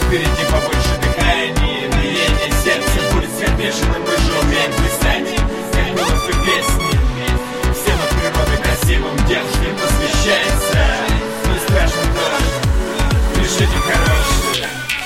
впереди побольше дыхания, биение сердца будет как бешеным, мы же умеем плясать, как было в той песне. Всем от природы красивым девушке посвящается. Не страшно тоже, пишите хорошие.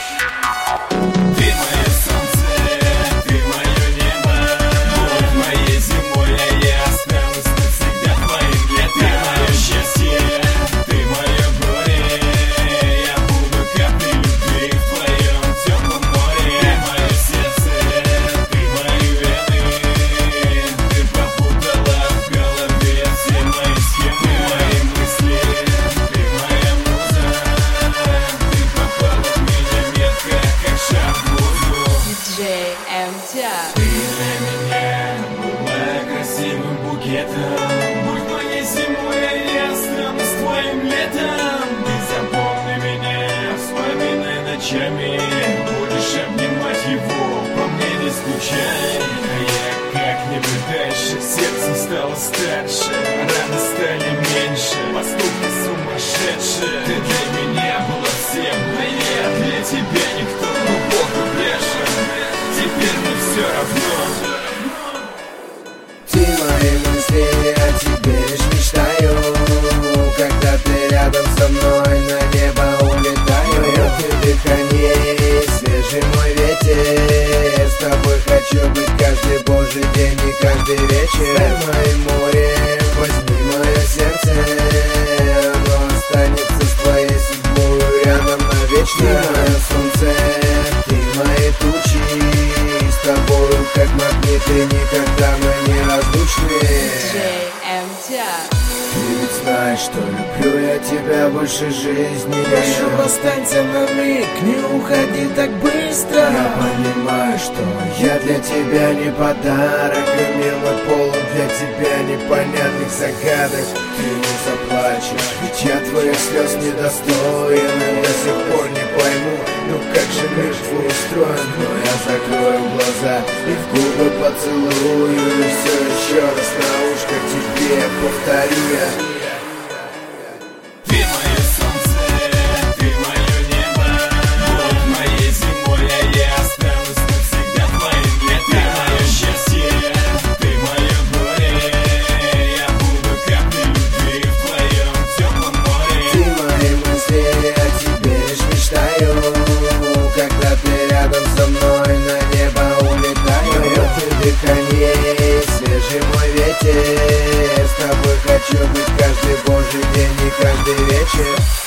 Ты мое солнце, ты мое небо, будь моей зимой, а я останусь навсегда твоим летом. Ты мое счастье, ты мое горе, я буду каплей любви в твоем теплом море. Ты мое сердце, ты мои вены, ты попутала в голове все мои схемы. Ты мои мысли, ты моя муза, ты попала в меня метко, как шаг в воздух. DJ MTR. Ты для меня была красивым букетом, будь моей зимой, а я останусь твоим летом. Ты запомни меня, вспоминай ночами, будешь обнимать его, по мне не скучай. А я как-нибудь дальше, сердце стало старше, раны стали меньше, поступки сумасшедшие. Ты для меня была всем, а я для тебя никто, но Бог брешет. Теперь мне все равно. Ты мои мысли, о тебе лишь мечтаю. Когда ты рядом со мной, на небо улетаю. Мое ты дыхание, свежий мой ветер. С тобой хочу быть каждый божий день и каждый вечер. Стань моим морем, возьми мое сердце, оно останется с твоей судьбой рядом навечно. Ты мое солнце, ты мои тучи, с тобою как магниты, никогда мы не разлучны. DJ MTR. Ты ведь знаешь, что люблю я тебя больше жизни. Прошу, останься на миг, не уходи так быстро. Я понимаю, что я для тебя не подарок, и мир мой полон для тебя непонятных загадок. Ты не заплачешь, ведь я твоих слез недостоин, и до сих пор не пойму, ну как же мир твой устроен. Но я закрою глаза и в губы поцелую, и все еще раз на ушко тебе повторю я. Ты мое солнце, ты мое небо, будь моей зимой, а я останусь навсегда твоим летом. Ты мое счастье, ты мое горе, я буду каплей любви в твоем теплом море. Ты мои мысли, о тебе лишь мечтаю. Когда ты рядом со мной, на небо улетаю. Мое ты дыхание, свежий мой ветер. С тобой хочу быть каждый божий день и каждый вечер.